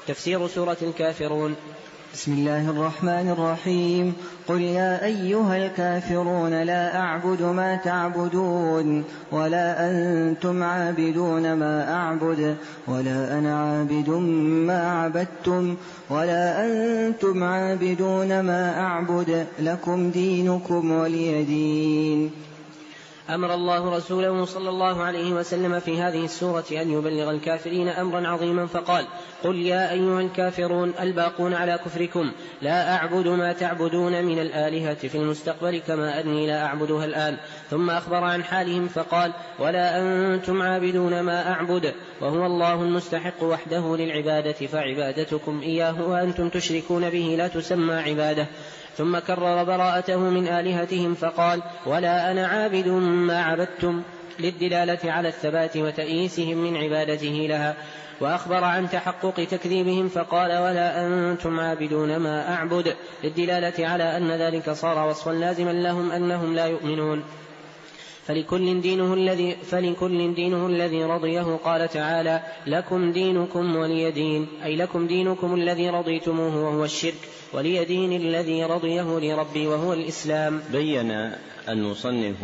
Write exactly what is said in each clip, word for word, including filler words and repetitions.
تفسير سورة الكافرون. بسم الله الرحمن الرحيم. قل يا أيها الكافرون لا أعبد ما تعبدون ولا أنتم عابدون ما أعبد ولا أنا عابد ما عبدتم ولا أنتم عابدون ما أعبد لكم دينكم ولي دين. أمر الله رسوله صلى الله عليه وسلم في هذه السورة أن يبلغ الكافرين أمرا عظيما فقال: قل يا أيها الكافرون الباقون على كفركم لا أعبد ما تعبدون من الآلهة في المستقبل كما أني لا أعبدها الآن. ثم أخبر عن حالهم فقال: ولا أنتم عابدون ما أعبد وهو الله المستحق وحده للعبادة فعبادتكم إياه وأنتم تشركون به لا تسمى عبادة. ثم كرر براءته من آلهتهم فقال: ولا أنا عابد ما عبدتم للدلالة على الثبات وتأييسهم من عبادته لها. وأخبر عن تحقق تكذيبهم فقال: ولا أنتم عابدون ما أعبد للدلالة على أن ذلك صار وصفا لازما لهم أنهم لا يؤمنون. فلكل دينه الذي فلكل دينه الذي رضيه. قال تعالى: لكم دينكم ولي دين، أي لكم دينكم الذي رضيتموه وهو الشرك، ولي دين الذي رضيه لربي وهو الإسلام. بين المصنف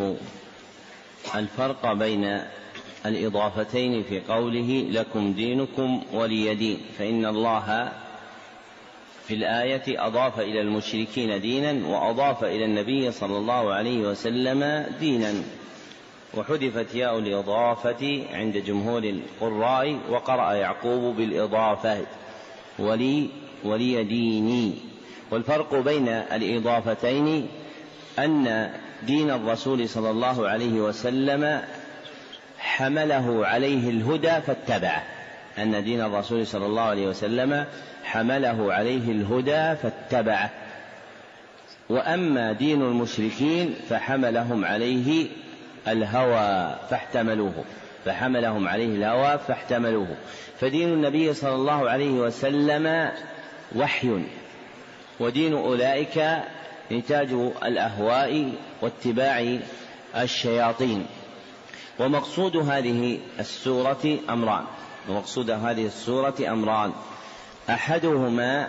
الفرق بين الإضافتين في قوله لكم دينكم ولي دين، فإن الله في الآية أضاف إلى المشركين دينا وأضاف إلى النبي صلى الله عليه وسلم دينا، وحذفت ياء الإضافة عند جمهور القراء، وقرأ يعقوب بالإضافة ولي ولي ديني. والفرق بين الإضافتين أن دين الرسول صلى الله عليه وسلم حمله عليه الهدى فاتبعه أن دين الرسول صلى الله عليه وسلم حمله عليه الهدى فاتبعه وأما دين المشركين فحملهم عليه الهوى فاحتملوه فحملهم عليه الهوى فاحتملوه فدين النبي صلى الله عليه وسلم وحي، ودين أولئك نتاج الأهواء واتباع الشياطين. ومقصود هذه السورة أمران ومقصود هذه السورة أمران أحدهما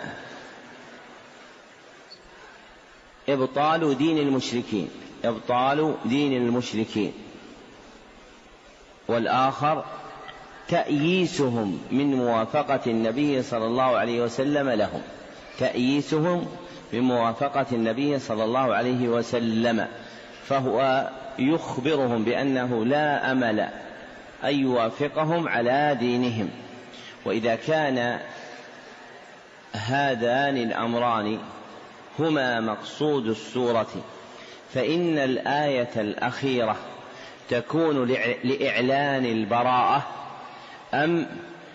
إبطال دين المشركين إبطال دين المشركين والآخر تأييسهم من موافقة النبي صلى الله عليه وسلم لهم تأييسهم من موافقة النبي صلى الله عليه وسلم فهو يخبرهم بأنه لا أمل أن يوافقهم على دينهم. وإذا كان هذان الأمران هما مقصود السورة فإن الآية الأخيرة تكون لإعلان البراءة أم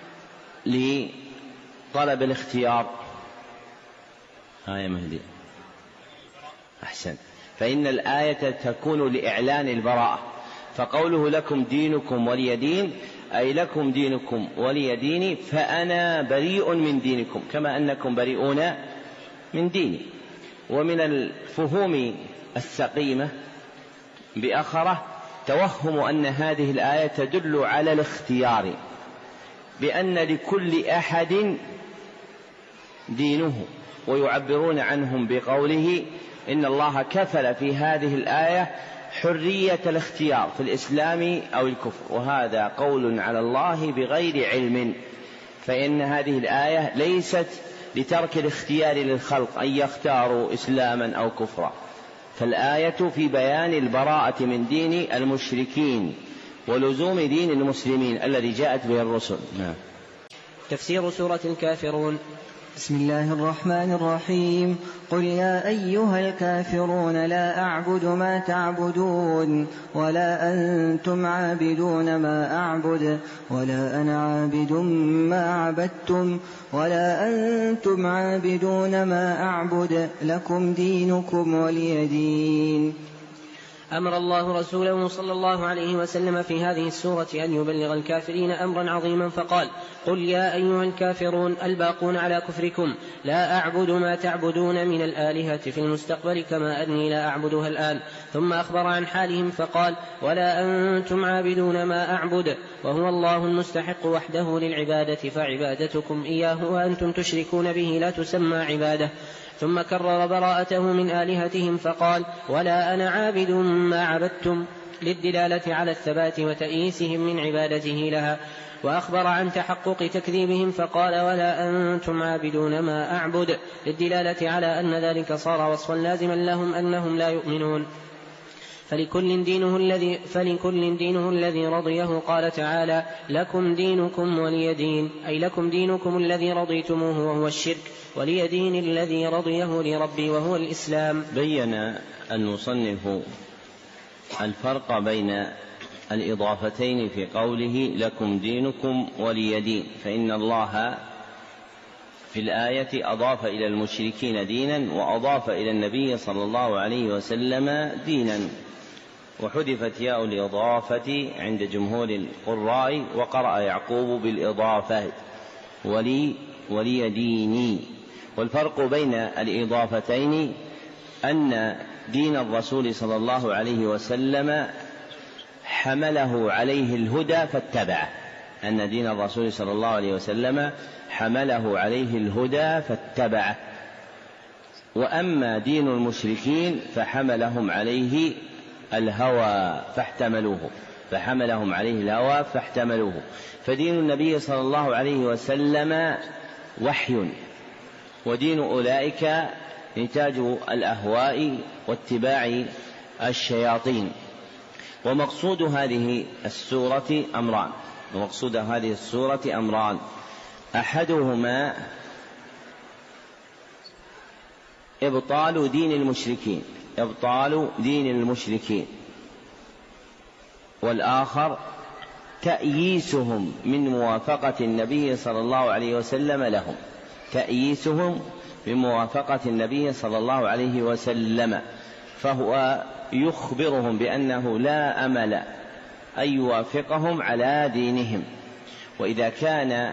لطلب الاختيار؟ آية مهدي أحسن. فإن الآية تكون لإعلان البراءة، فقوله لكم دينكم ولي دين أي لكم دينكم ولي ديني، فأنا بريء من دينكم كما أنكم بريئون من ديني. ومن الفهوم السقيمة بأخرة توهم أن هذه الآية تدل على الاختيار، بأن لكل أحد دينه، ويعبرون عنهم بقوله إن الله كفل في هذه الآية حرية الاختيار في الإسلام أو الكفر، وهذا قول على الله بغير علم، فإن هذه الآية ليست لترك الاختيار للخلق أن يختاروا إسلاما أو كفرا، فالآية في بيان البراءة من دين المشركين ولزوم دين المسلمين الذي جاءت به الرسل. نعم. تفسير سورة الكافرون. بسم الله الرحمن الرحيم. قل يا أيها الكافرون لا أعبد ما تعبدون ولا أنتم عابدون ما أعبد ولا أنا عابد ما عبدتم ولا أنتم عابدون ما أعبد لكم دينكم ولي دين. أمر الله رسوله صلى الله عليه وسلم في هذه السورة أن يبلغ الكافرين أمرا عظيما فقال: قل يا أيها الكافرون الباقون على كفركم لا أعبد ما تعبدون من الآلهة في المستقبل كما أني لا أعبدها الآن. ثم أخبر عن حالهم فقال: ولا أنتم عابدون ما أعبد وهو الله المستحق وحده للعبادة فعبادتكم إياه وأنتم تشركون به لا تسمى عبادة. ثم كرر براءته من آلهتهم فقال: ولا أنا عابد ما عبدتم للدلالة على الثبات وتأييسهم من عبادته لها. وأخبر عن تحقق تكذيبهم فقال: ولا أنتم عابدون ما أعبد للدلالة على أن ذلك صار وصفا لازما لهم أنهم لا يؤمنون. فلكل دينه الذي فلكل دينه الذي رضيه. قال تعالى: لكم دينكم ولي دين، أي لكم دينكم الذي رضيتموه وهو الشرك، ولي دين الذي رضيه لربي وهو الإسلام. بين المصنف الفرق بين الإضافتين في قوله لكم دينكم ولي دين، فإن الله في الآية أضاف إلى المشركين دينا وأضاف إلى النبي صلى الله عليه وسلم دينا، وحذفت ياء الإضافة عند جمهور القراء، وقرأ يعقوب بالإضافة ولي ولي ديني. والفرق بين الإضافتين أن دين الرسول صلى الله عليه وسلم حمله عليه الهدى فاتبعه، أن دين الرسول صلى الله عليه وسلم حمله عليه الهدى فاتبعه. وأما دين المشركين فحملهم عليه الهوى فاحتملوه فحملهم عليه الهوى فاحتملوه. فدين النبي صلى الله عليه وسلم وحي، ودين أولئك نتاج الأهواء واتباع الشياطين. ومقصود هذه السورة أمران ومقصود هذه السورة أمران أحدهما إبطال دين المشركين إبطال دين المشركين والآخر تأييسهم من موافقة النبي صلى الله عليه وسلم لهم تأييسهم من موافقة النبي صلى الله عليه وسلم. فهو يخبرهم بأنه لا أمل أن يوافقهم على دينهم. وإذا كان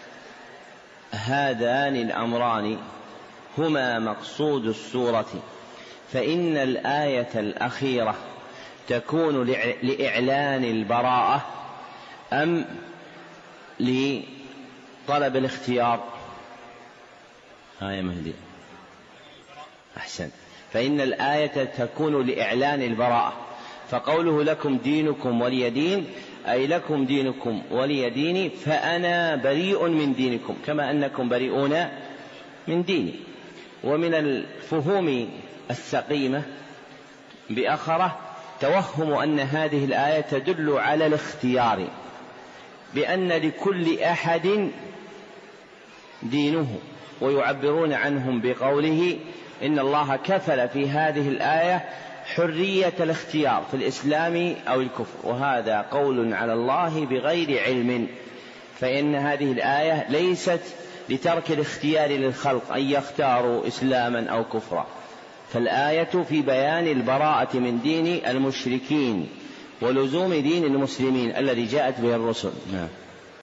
هذان الأمران هما مقصود السورة، فإن الآية الأخيرة تكون لإعلان البراءة أم لطلب الاختيار؟ آية مهدي أحسن. فإن الآية تكون لإعلان البراءة، فقوله لكم دينكم ولي دين أي لكم دينكم ولي ديني، فأنا بريء من دينكم كما أنكم بريئون من ديني. ومن الفهوم السقيمة بأخرة توهم أن هذه الآية تدل على الاختيار، بأن لكل أحد دينه، ويعبرون عنهم بقوله إن الله كفل في هذه الآية حرية الاختيار في الإسلام أو الكفر، وهذا قول على الله بغير علم. فإن هذه الآية ليست لترك الاختيار للخلق أن يختاروا إسلاما أو كفرا، فالآية في بيان البراءة من دين المشركين ولزوم دين المسلمين الذي جاءت به الرسل. نعم.